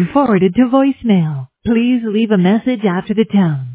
been forwarded to voicemail. Please leave a message after the tone.